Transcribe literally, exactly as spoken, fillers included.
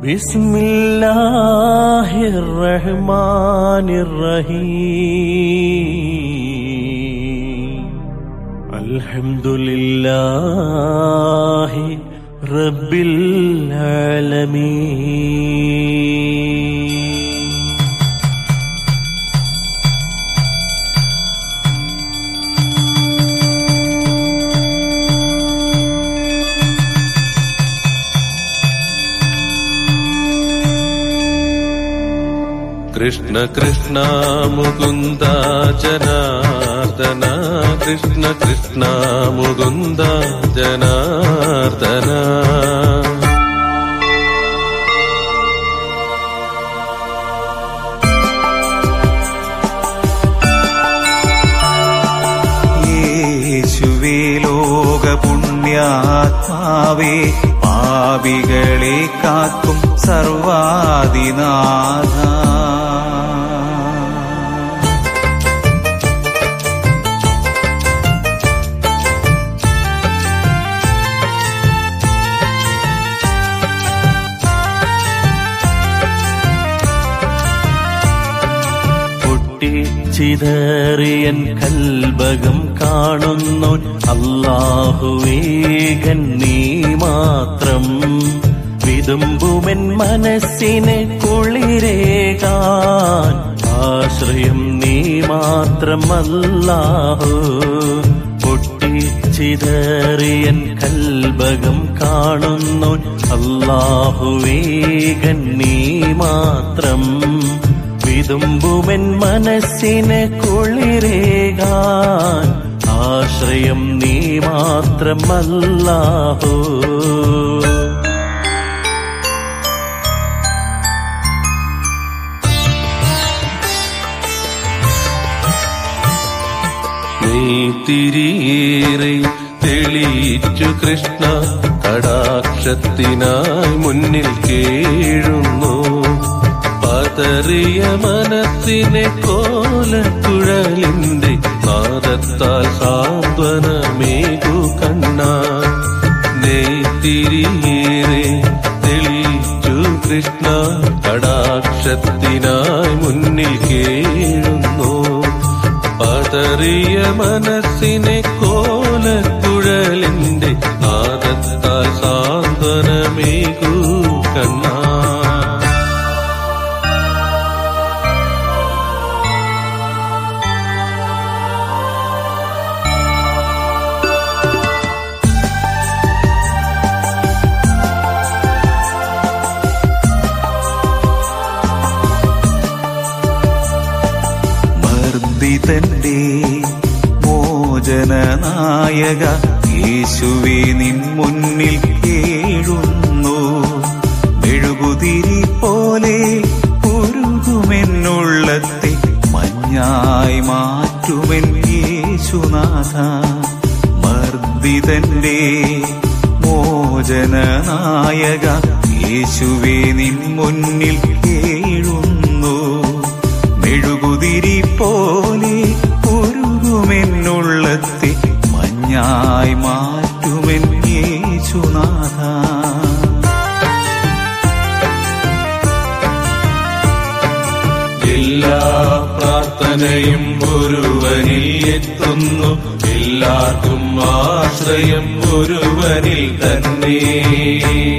ബിസ്മില്ലാഹിർ റഹ്മാനിർ റഹീം. അൽഹംദുലില്ലാഹി റബ്ബിൽ ആലമീൻ. കൃഷ്ണ കൃഷ്ണ മുകുന്ദ ജനാർദ്ദന, കൃഷ്ണ കൃഷ്ണ മുകുന്ദ ജനാർദ്ദന. യേശുവേ ലോക പുണ്യാത്മാവേ, പാപികളെ കാക്കും സർവാദിനാഥ. ചിതറിയൻ കൽബകം കാണുന്നോൻ അല്ലാഹുവേകൻ നീ മാത്രം. വിതുമ്പുമെൻ മനസ്സിനെ കുളിരേകാൻ ആശ്രയം നീ മാത്രം അല്ലാഹു. പൊട്ടിച്ചിതറിയൻ കൽബകം കാണുന്നോൻ അല്ലാഹുവേകൻ നീ മാത്രം. വിതുമ്പുമെൻ മനസ്സിനെ കുളിരേകാൻ ആശ്രയം നീ മാത്രം അല്ലാഹു. നീ തിരിയേറെ തെളിയിച്ചു കൃഷ്ണ, കടാക്ഷത്തിനായി മുന്നിൽ കേഴുന്നു. പതറിയ മനസ്സിനെ കോലക്കുഴലിന്റെ നാദത്താൽ സാന്ത്വനമേകു കണ്ണ. നെയ്ത്തിരിയേറെ തെളിയിച്ചു കൃഷ്ണ, കടാക്ഷത്തിനായി മുന്നിൽ കേഴുന്നു. പതറിയ മനസ്സിനെ കോലക്കുഴലിന്റെ നാദത്താൽ സാന്ത്വനമേകു കണ്ണ. തന്റെ മോചനനായക യേശുവേ നിൻ മുന്നിൽ കേഴുന്നു. മെഴുകുതിരി പോലെ ഉരുകുമെന്നുള്ളത്തെ മഞ്ഞായി മാറ്റുമെൻ യേശുനാഥ. മർദ്ദിതന്റെ മോചനനായക യേശുവേ നിൻ മുന്നിൽ കേഴുന്നു. മെഴുകുതിരി പോലെ ഉരുകുമെന്നുള്ളത്തെ മഞ്ഞായി മാറ്റുമെൻ യേശുനാഥ. എല്ലാ പ്രാർത്ഥനയും ഒരുവനിൽ എത്തുന്നു, എല്ലാവർക്കും ആശ്രയം ഒരുവനിൽ തന്നെ.